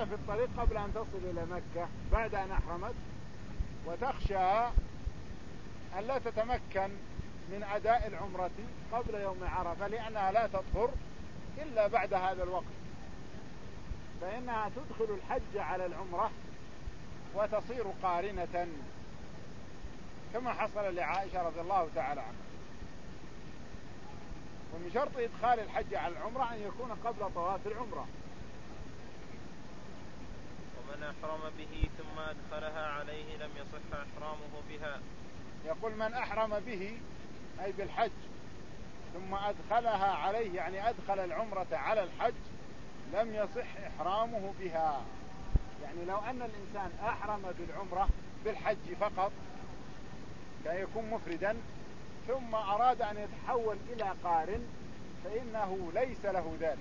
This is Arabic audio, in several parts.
في الطريق قبل أن تصل إلى مكة بعد أن أحرمت، وتخشى أن لا تتمكن من أداء العمرة قبل يوم عرفة لأنها لا تطهر إلا بعد هذا الوقت، فإنها تدخل الحج على العمرة وتصير قارنة كما حصل لعائشة رضي الله تعالى عنها. ومن شرط إدخال الحج على العمرة أن يكون قبل طواف العمرة. ومن أحرم به ثم أدخلها عليه لم يصح إحرامه بها. يقول من أحرم به أي بالحج ثم أدخلها عليه، يعني أدخل العمرة على الحج، لم يصح إحرامه بها. يعني لو أن الإنسان أحرم بالعمرة بالحج فقط كان يكون مفردا ثم أراد أن يتحول إلى قارن فإنه ليس له ذلك،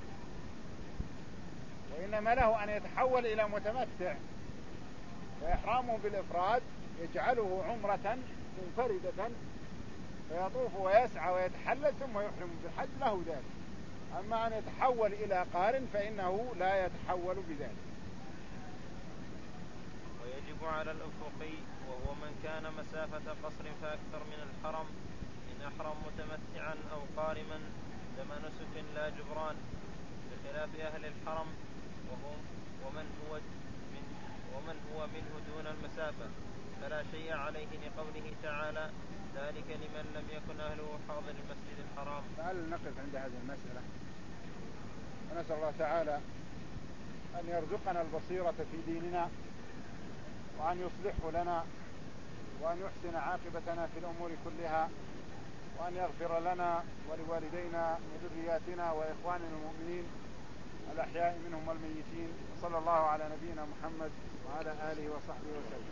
وإنما له أن يتحول إلى متمتع، فإحرامه بالإفراد يجعله عمرة منفردة فيطوف ويسعى ويتحلل ثم يحرم بالحج، له ذلك. أما أن يتحول إلى قارن فإنه لا يتحول بذلك. ويجب على الأفقي وهو من كان مسافة قصر فأكثر من الحرم إن أحرم متمتعا أو قارما دم نسك لا جبران، بخلاف أهل الحرم ومن هو منه دون المسافة فلا شيء عليه، لقوله تعالى ذلك لمن لم يكن أهله حاضر المسجد الحرام. فهل نقف عند هذه المسألة ونسأل الله تعالى أن يرزقنا البصيرة في ديننا وأن يصلحه لنا وأن يحسن عاقبتنا في الأمور كلها وأن يغفر لنا ولوالدينا وذرياتنا وإخواننا المؤمنين الأحياء منهم والميتين، وصلى الله على نبينا محمد وعلى آله وصحبه وسلم.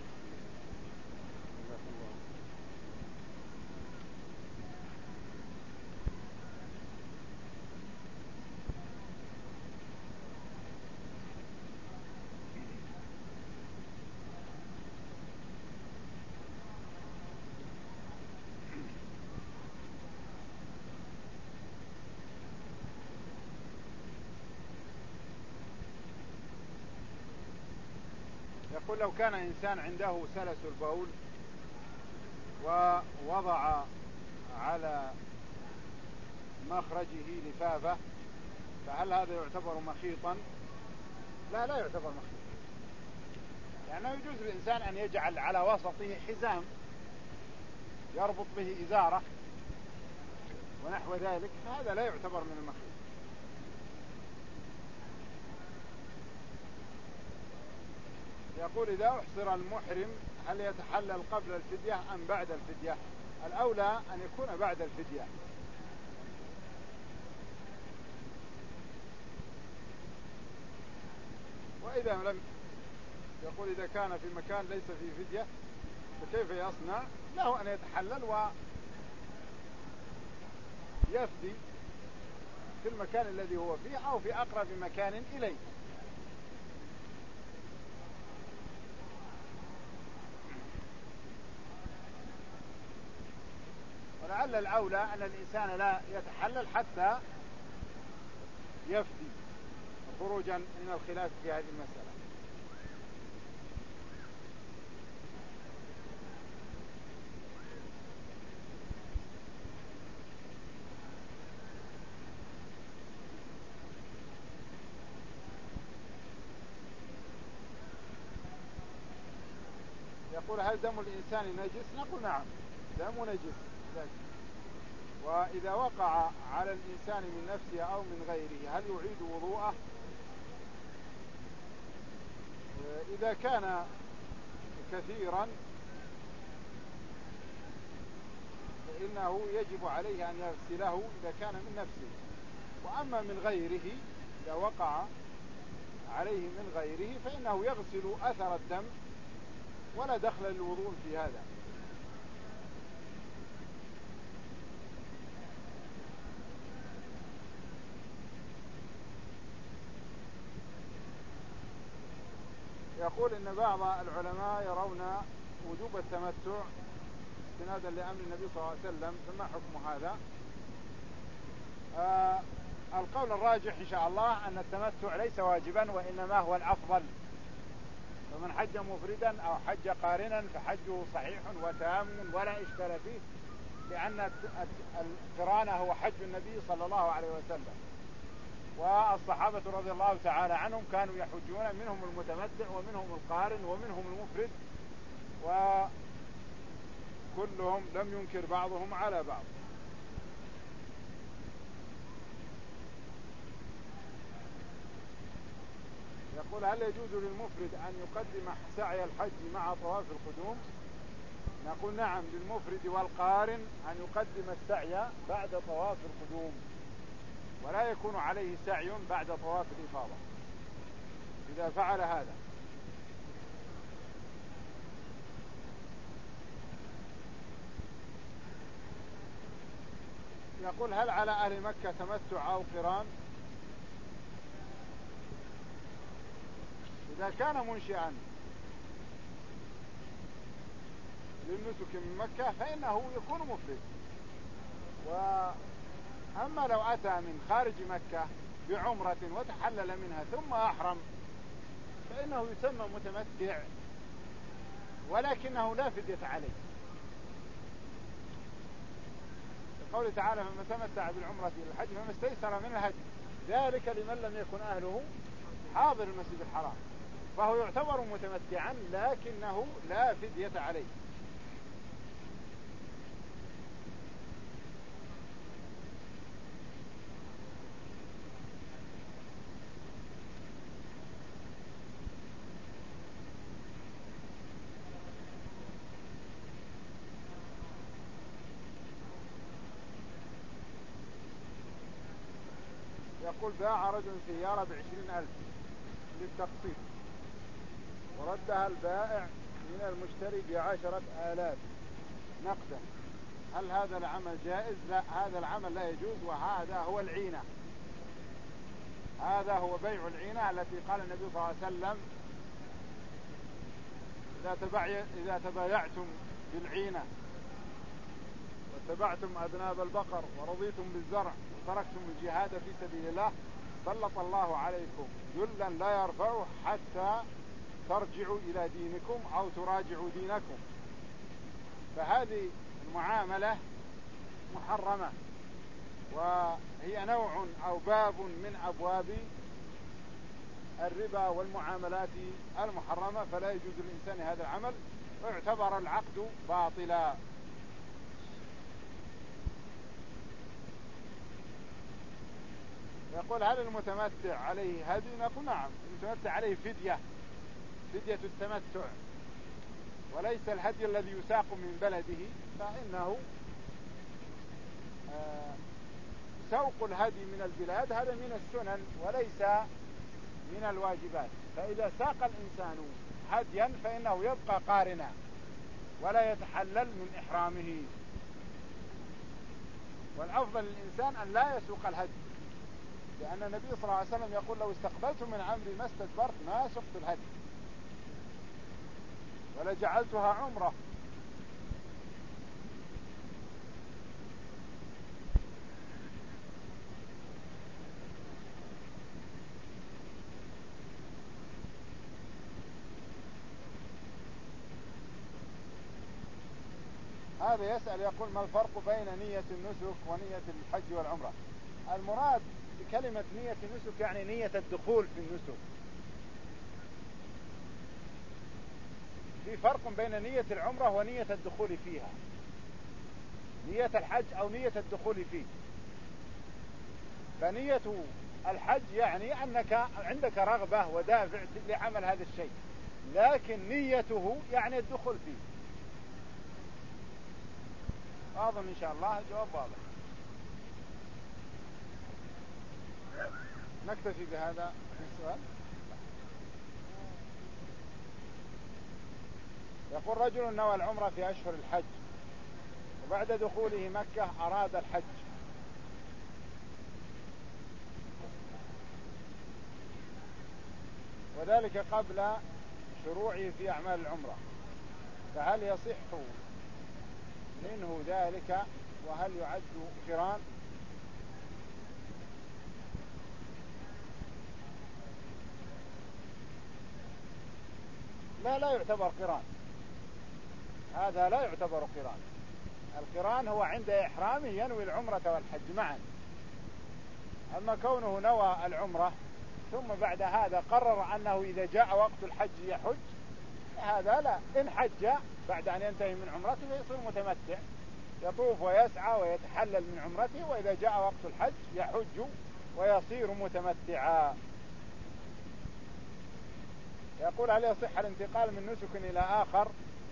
يقول لو كان إنسان عنده سلس البول ووضع على مخرجه لفافة فهل هذا يعتبر مخيطا؟ لا يعتبر مخيطا، لأنه يجوز للإنسان أن يجعل على وسطه حزام يربط به إزارة ونحو ذلك، فهذا لا يعتبر من المخيط. يقول إذا أحصر المحرم هل يتحلل قبل الفدية أم بعد الفدية؟ الأولى أن يكون بعد الفدية. وإذا لم يقول إذا كان في مكان ليس فيه فدية فكيف يصنع؟ له أن يتحلل ويفدي في المكان الذي هو فيه أو في أقرب مكان إليه. ولعل الأولى أن الإنسان لا يتحلل حتى يفدي خروجا من الخلاف في هذه المسألة. يقول هل دم الإنسان نجس؟ نقول نعم دم نجس، وإذا وقع على الإنسان من نفسه أو من غيره هل يعيد وضوءه؟ إذا كان كثيرا فإنه يجب عليه أن يغسله إذا كان من نفسه، وأما من غيره إذا وقع عليه من غيره فإنه يغسل أثر الدم ولا دخل للوضوء في هذا. يقول إن بعض العلماء يرون وجوب التمتع استنادا لأمر النبي صلى الله عليه وسلم، فما حكم هذا؟ القول الراجح إن شاء الله أن التمتع ليس واجبا وإنما هو الأفضل، فمن حج مفردا أو حج قارنا فحجه صحيح وتام ولا إشكال فيه، لأن القران هو حج النبي صلى الله عليه وسلم، والصحابة رضي الله تعالى عنهم كانوا يحجون، منهم المتمتع ومنهم القارن ومنهم المفرد، وكلهم لم ينكر بعضهم على بعض. يقول هل يجوز للمفرد أن يقدم سعي الحج مع طواف القدوم؟ نقول نعم، للمفرد والقارن أن يقدم السعي بعد طواف القدوم، ولا يكون عليه سعي بعد طواف الإفاضة إذا فعل هذا. يقول هل على أهل مكة تمتع أو قران؟ إذا كان منشئا للنسك من مكة فإنه يكون مفرد، وأما لو أتى من خارج مكة بعمرة وتحلل منها ثم أحرم فإنه يسمى متمتع، ولكنه لا فدية عليه، قوله تعالى فمن تمتع بالعمرة إلى الحج فما استيسر من الهدي، ذلك لمن لم يكن أهله حاضر المسجد الحرام، فهو يعتبر متمتعا لكنه لا فدية عليه. يقول باع رجل سيارة ب20,000 للتقسيط وردها البائع من المشتري ب10,000 نقدا، هل هذا العمل جائز؟ لا، هذا العمل لا يجوز، وهذا هو العينة، هذا هو بيع العينة التي قال النبي صلى الله عليه وسلم إذا تبايعتم بالعينة واتبعتم أذناب البقر ورضيتم بالزرع وتركتم الجهاد في سبيل الله سلط الله عليكم ذلا لا يرفعه حتى ترجعوا إلى دينكم أو تراجعوا دينكم. فهذه المعاملة محرمة، وهي نوع أو باب من أبواب الربا والمعاملات المحرمة، فلا يجوز للإنسان هذا العمل، اعتبر العقد باطلا. يقول هل المتمتع عليه هدي؟ نقول نعم، المتمتع عليه فدية التمتع، وليس الهدي الذي يساق من بلده، فإنه سوق الهدي من البلاد هذا من السنن وليس من الواجبات، فإذا ساق الإنسان هديا فإنه يبقى قارنا ولا يتحلل من إحرامه، والأفضل للإنسان أن لا يسوق الهدي، لأن النبي صلى الله عليه وسلم يقول لو استقبلت من عمري ما استدبرت ما سقت الهدي ولجعلتها عمرة. هذا يسأل يقول ما الفرق بين نية النسك ونية الحج والعمرة؟ المراد بكلمة نية النسك يعني نية الدخول في النسك، في فرق بين نية العمرة ونية الدخول فيها، نية الحج أو نية الدخول فيه. فنية الحج يعني أنك عندك رغبة ودافع لعمل هذا الشيء، لكن نيته يعني الدخول فيه. أظن إن شاء الله جواب واضح. نكتفي بهذا السؤال. يقول رجل نوى العمرة في أشهر الحج وبعد دخوله مكة أراد الحج، وذلك قبل شروعه في أعمال العمرة، فهل يصح منه ذلك وهل يعد قران؟ لا يعتبر قران، هذا لا يعتبر قران. القران هو عند إحرامه ينوي العمرة والحج معا. أما كونه نوى العمرة ثم بعد هذا قرر أنه إذا جاء وقت الحج يحج، هذا لا. إن حج بعد أن ينتهي من عمرته يصير متمتع، يطوف ويسعى ويتحلل من عمرته، وإذا جاء وقت الحج يحج ويصير متمتعا. يقول: هل يصح الانتقال من نسك إلى آخر،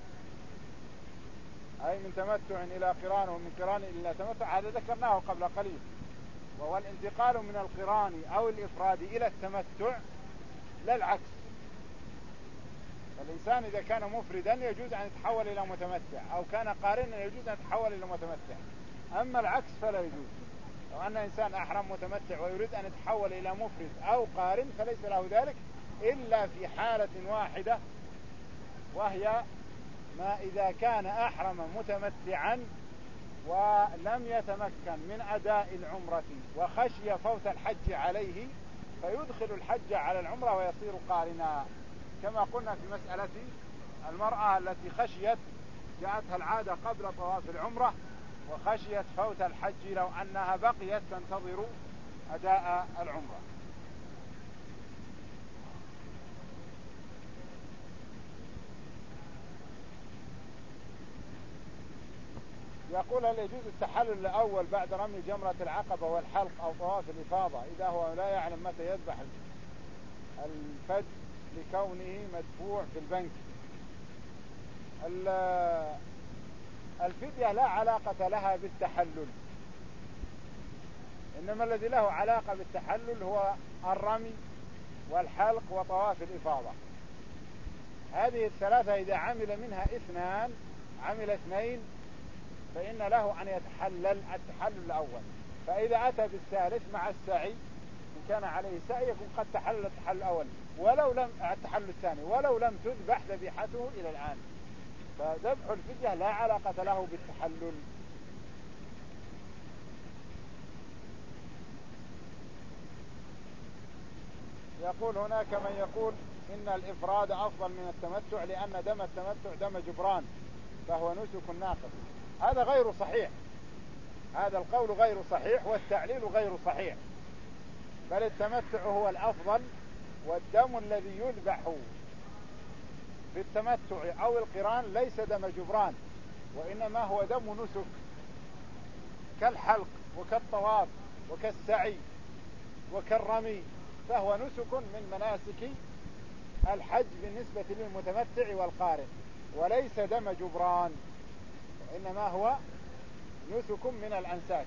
أي من تمتع إلى قران ومن قران إلى تمتع؟ هذا ذكرناه قبل قليل، وهو الانتقال من القران أو الإفراد إلى التمتع، لا العكس. فالإنسان إذا كان مفردا يجوز أن يتحول إلى متمتع، أو كان قارنا يجوز أن يتحول إلى متمتع. أما العكس فلا يجوز. لو أن إنسان أحرم متمتع ويريد أن يتحول إلى مفرد أو قارن فليس له ذلك إلا في حالة واحدة، وهي ما إذا كان أحرم متمتعا ولم يتمكن من أداء العمرة وخشي فوت الحج عليه، فيدخل الحج على العمرة ويصير قارنا، كما قلنا في مسألة المرأة التي خشيت، جاءتها العادة قبل طواف العمرة وخشيت فوت الحج لو أنها بقيت تنتظر أداء العمرة. يقول: هل يجوز التحلل الأول بعد رمي جمرة العقبة والحلق أو طواف الإفاضة إذا هو لا يعلم متى يذبح الفج لكونه مدفوع في البنك؟ الفدية لا علاقة لها بالتحلل، إنما الذي له علاقة بالتحلل هو الرمي والحلق وطواف الإفاضة. هذه الثلاثة إذا عمل منها عمل اثنين فإن له أن يتحلل التحلل الأول، فإذا أتى بالثالث مع السعي إن كان عليه سعي يكون قد تحلل التحلل الأول التحلل الثاني ولو لم تذبح ذبيحته إلى الآن. فذبح الفدية لا علاقة له بالتحلل. يقول: هناك من يقول إن الإفراد أفضل من التمتع لأن دم التمتع دم جبران فهو نسك ناقص. هذا غير صحيح، هذا القول غير صحيح والتعليل غير صحيح، بل التمتع هو الأفضل، والدم الذي يذبح في التمتع أو القران ليس دم جبران، وإنما هو دم نسك كالحلق وكالطواف وكالسعي وكالرمي، فهو نسك من مناسك الحج بالنسبة للمتمتع والقارن، وليس دم جبران، وإنما هو نسك من الأنساك.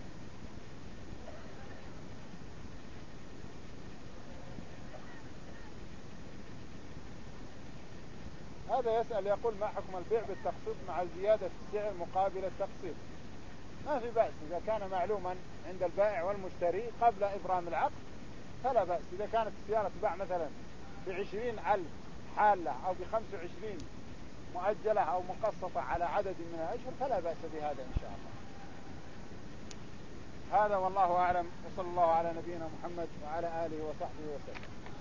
هذا يسأل يقول: ما حكم البيع بالتقسيط مع زيادة السعر مقابل التقسيط؟ ما في بأس إذا كان معلوما عند البائع والمشتري قبل إبرام العقد فلا بأس. إذا كانت السيارة تباع مثلا ب20,000 حالة أو ب25 مؤجلة أو مقسطة على عدد من الأشهر فلا بأس بهذا إن شاء الله. هذا والله أعلم، وصلى الله على نبينا محمد وعلى آله وصحبه وسلم.